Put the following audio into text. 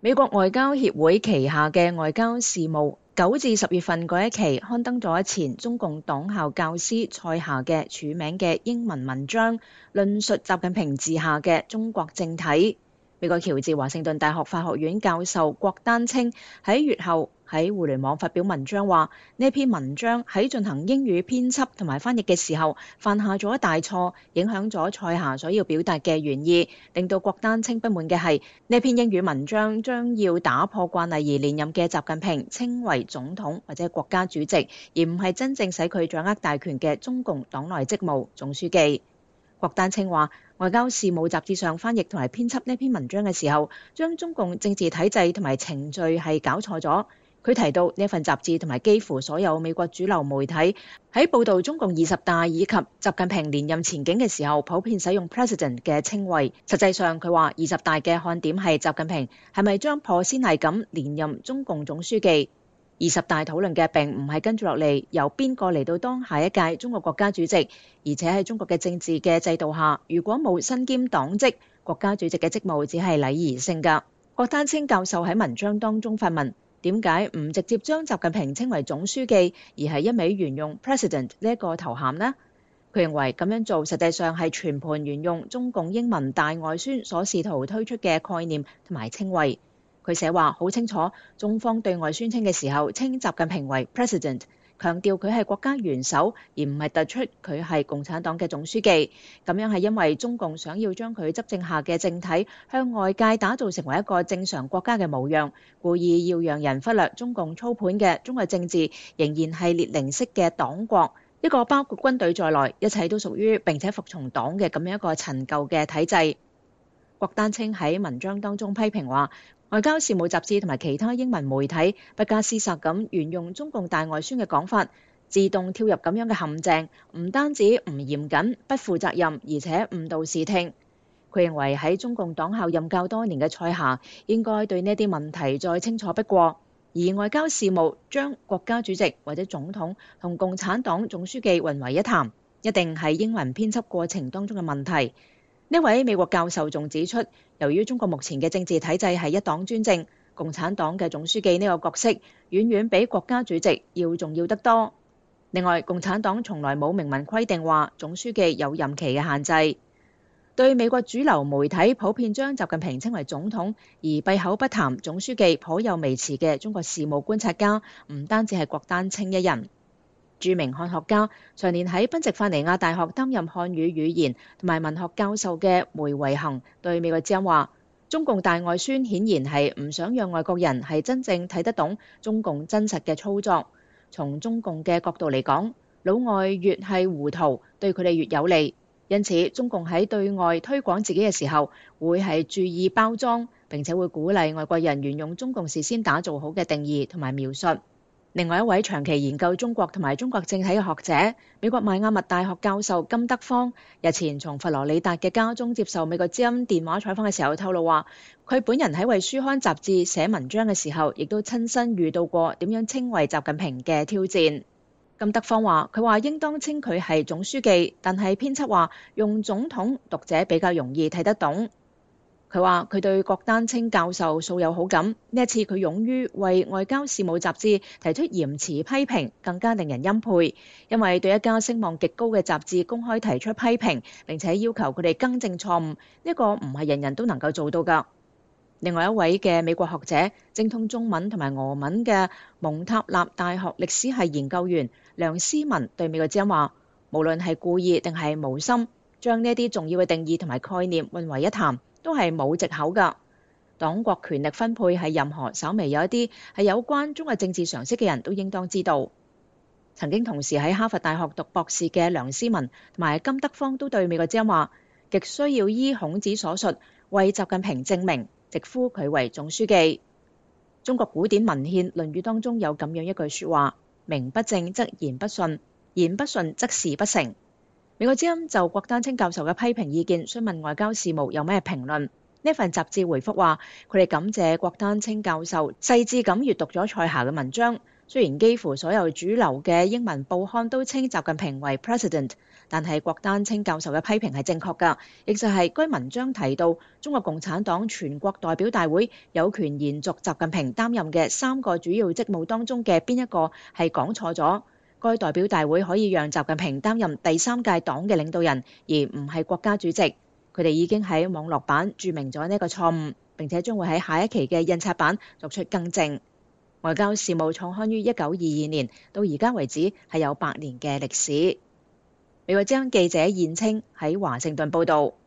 美國外交協會旗下嘅外交事務9至10月份嗰一期刊登咗前中共黨校教師蔡霞嘅署名嘅英文文章，論述習近平治下嘅中國政體。美國喬治華盛頓大學法學院教授郭丹青喺月後喺互聯網發表文章話，呢篇文章喺進行英語編輯同埋翻譯嘅時候犯下咗大錯，影響咗蔡霞所要表達嘅原意。令到郭丹青不滿嘅係，呢篇英語文章將要打破慣例而連任嘅習近平稱為總統或者國家主席，而唔係真正使佢掌握大權嘅中共黨內職務總書記。郭丹青話，外交事務雜誌上翻譯同埋編輯呢篇文章嘅時候，將中共政治體制同埋程序係搞錯咗。佢提到呢份雜誌同埋幾乎所有美國主流媒體喺報導中共20大以及習近平連任前景嘅時候，普遍使用 President 嘅稱謂。實際上佢話20大嘅看點係習近平係咪將破先例咁連任中共總書記。20大討論嘅並唔係跟住落嚟由邊個嚟到當下一屆中國國家主席，而且喺中國嘅政治嘅制度下，如果冇身兼黨職，國家主席嘅職務只係禮儀性㗎。郭丹青教授喺文章當中發問，點解唔直接將習近平稱為總書記，而係一味沿用 President 呢一個頭銜呢？佢認為咁樣做實際上係全盤沿用中共英文大外宣所試圖推出嘅概念同埋稱謂。佢寫話好清楚，中方對外宣稱嘅時候稱習近平為 President， 強調佢係國家元首，而唔係突出佢係共產黨嘅總書記。咁樣係因為中共想要將佢執政下嘅政體向外界打造成為一個正常國家嘅模樣，故意要讓人忽略中共操盤嘅中國政治仍然係列寧式嘅黨國，一個包括軍隊在內一切都屬於並且服從黨嘅咁樣一個陳舊嘅體制。郭丹青喺文章當中批評話，外交事務雜誌同埋其他英文媒體不加思索咁沿用中共大外宣嘅講法，自動跳入咁樣嘅陷阱，唔單止唔嚴謹、不負責任，而且誤導視聽。佢認為喺中共黨校任教多年嘅蔡霞應該對呢啲問題再清楚不過，而外交事務將國家主席或者總統同共產黨總書記混為一談，一定係英文編輯過程當中嘅問題。呢位美國教授仲指出，由於中國目前嘅政治體制係一黨專政，共產黨嘅總書記呢個角色遠遠比國家主席要重要得多。另外，共產黨從來冇明文規定話總書記有任期嘅限制。對美國主流媒體普遍將習近平稱為總統，而閉口不談總書記頗有微詞嘅中國事務觀察家，唔單止係郭丹青一人。著名漢學家、常年喺賓夕法尼亞大學擔任漢語語言同埋文學教授嘅梅維恒對美國之音話，中共大外宣顯然係唔想讓外國人係真正睇得懂中共真實嘅操作。從中共嘅角度嚟講，老外越係糊塗，對佢哋越有利。因此，中共喺對外推廣自己嘅時候，會係注意包裝，並且會鼓勵外國人沿用中共事先打造好嘅定義同埋描述。另外一位長期研究中國同埋中國政體嘅學者，美國邁阿密大學教授金德芳，日前從佛羅里達嘅家中接受美國之音電話採訪嘅時候透露話，佢本人喺為書刊雜誌寫文章嘅時候，亦都親身遇到過點樣稱謂習近平嘅挑戰。金德芳話，佢話應當稱佢係總書記，但係編輯話用總統，讀者比較容易睇得懂。佢話佢對郭丹青教授素有好感，呢一次佢勇於為外交事務雜誌提出嚴詞批評，更加令人欽佩，因為對一家聲望極高嘅雜誌公開提出批評，並且要求佢哋更正錯誤，呢個唔係人人都能夠做到㗎。另外一位嘅美國學者，精通中文同埋俄文嘅蒙塔納大學歷史系研究員梁思文對美國之音話，無論係故意定係無心，將呢啲重要嘅定義同埋概念混為一談，都係冇藉口㗎。黨國權力分配係任何稍微有一啲係有關中國政治常識嘅人都應當知道。曾經同時喺哈佛大學讀博士嘅梁思文同埋金德芳都對美國之音話，極需要依孔子所述，為習近平正名，直呼佢為總書記。中國古典文獻《論語》當中有咁樣一句說話，名不正則言不順，言不順則事不成。美國之音就郭丹青教授嘅批評意見詢問外交事務有咩評論。呢份雜誌回覆話，佢哋感謝郭丹青教授細緻咁閱讀咗蔡霞嘅文章，雖然幾乎所有主流嘅英文報刊都稱習近平為 President， 但係郭丹青教授嘅批評係正確㗎，亦就係該文章提到中國共產黨全國代表大會有權延續習近平擔任嘅3個主要職務當中嘅邊一個係講錯咗。該代表大會可以讓習近平擔任第3屆黨嘅領導人，而唔係國家主席。佢哋已經喺網絡版註明咗呢個錯誤，並且將會喺下一期嘅印刷版作出更正。外交事務創刊於1922年，到而家為止係有100年嘅歷史。美國之音記者燕青喺華盛頓報導。